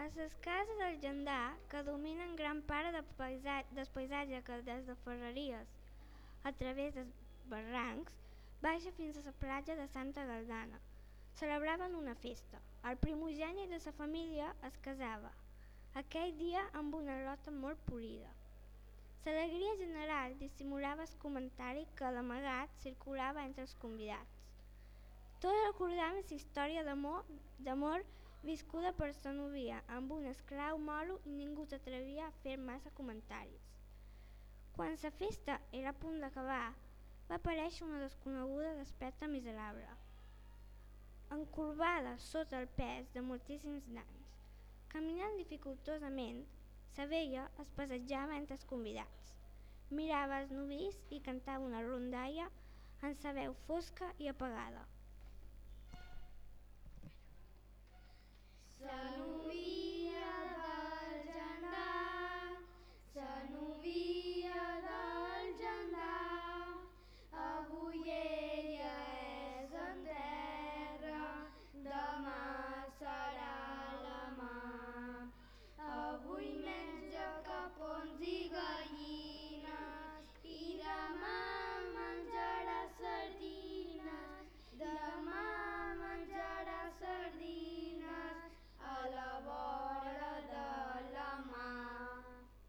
les cases del Gendar, que dominen gran part del paisatge que des de Ferreries, a través dels barrancs, baixa fins a la platja de Santa Galdana, celebraven una festa. El primogènit de la família es casava, aquell dia amb una lota molt polida. L'alegria general dissimulava el comentari que d'amagat circulava entre els convidats. Tots recordaven la història d'amor viscuda per la novia amb un esclau moro i ningú s'atrevia a fer massa comentaris. Quan la festa era a punt d'acabar, va aparèixer una desconeguda d'aspecte miserable, encorbada sota el pes de moltíssims anys. Caminant dificultosament, la vella es passejava entre els convidats, mirava els novis i cantava una rondalla en sa veu fosca i apagada. Sa novia del Gendar, sa novia del Gendar, avui ella és en terra, demà serà la mà. Avui menja capons i gallines i demà menjarà sardines, demà menjarà sardines a la vora de la mar.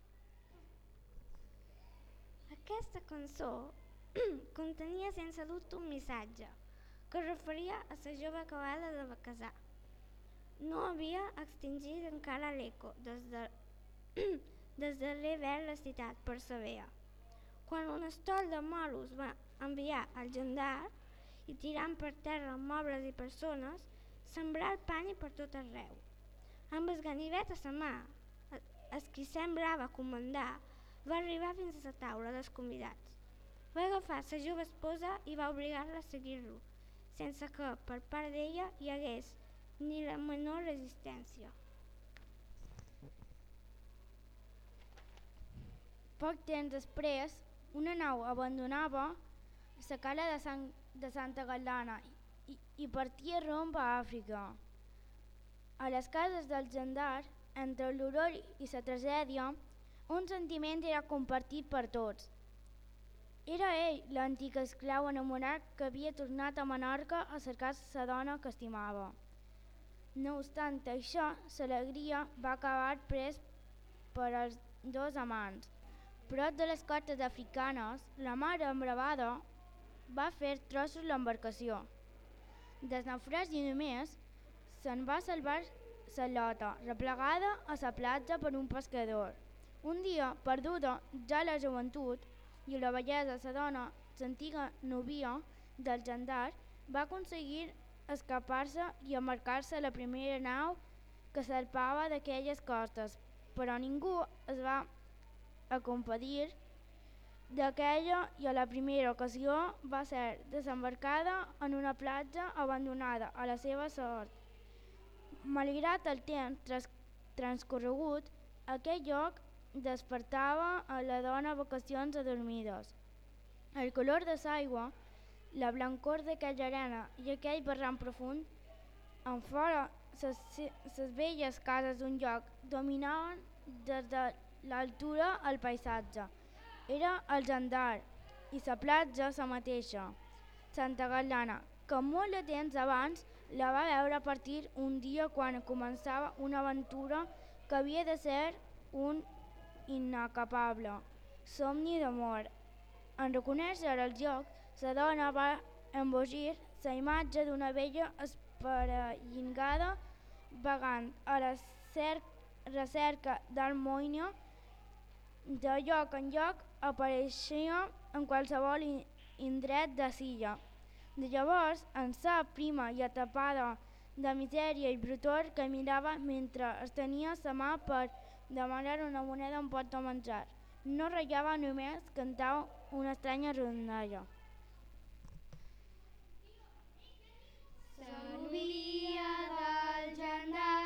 Aquesta cançó contenia sense dubte un missatge que es referia a la jove acabada de casar. No havia extingit encara l'eco des darrer vers recitat per la vella. Quan un estol de moros va enviar al Gendar i tirant per terra mobles i persones, sembrar el pànic per tot arreu. Amb el ganivet a la mà, el qui semblava comandar va arribar fins a la taula dels convidats. Va agafar la jove esposa i va obligar-la a seguir-lo, sense que per part d'ella hi hagués ni la menor resistència. Poc temps després, una nau abandonava la cala de Santa Galdana i partia rumb a Àfrica. A les cases del Gendar, entre l'horror i la tragèdia, un sentiment era compartit per tots. Era ell, l'antic esclau enamorat que havia tornat a Menorca a cercar la dona que estimava. No obstant això, l'alegria va acabar pres per als dos amants. Prop de les costes africanes, la mar embravada va fer trossos l'embarcació. Del naufragi només se'n va salvar la lota, replegada a la platja per un pescador. Un dia, perduda ja la joventut i la bellesa de la dona, l'antiga novia del Gendar, va aconseguir escapar-se i embarcar-se a la primera nau que zarpava d'aquelles costes, però ningú es va acompadir d'aquella i a la primera ocasió va ser desembarcada en una platja abandonada a la seva sort. Malgrat el temps transcorregut, aquell lloc despertava a la dona vocacions adormides. El color de l'aigua, la blancor d'aquella arena i aquell barranc profund, en fora les velles cases d'un lloc dominaven des de l'altura el paisatge. Era el Gendar i la platja la mateixa, Santa Galdana, que molt de temps abans la va veure partir un dia quan començava una aventura que havia de ser un inacabable somni d'amor. En reconèixer el lloc, la dona va embogir la imatge d'una vella esparellingada vagant a la recerca d'harmonia. De lloc en lloc apareixia en qualsevol indret de l'illa. De llavors, en sa prima i atapada de misèria i brutor que mirava mentre estenia la mà per demanar una moneda un pot de menjar. No ratllava, només cantava una estranya rondalla. La novia del Gendar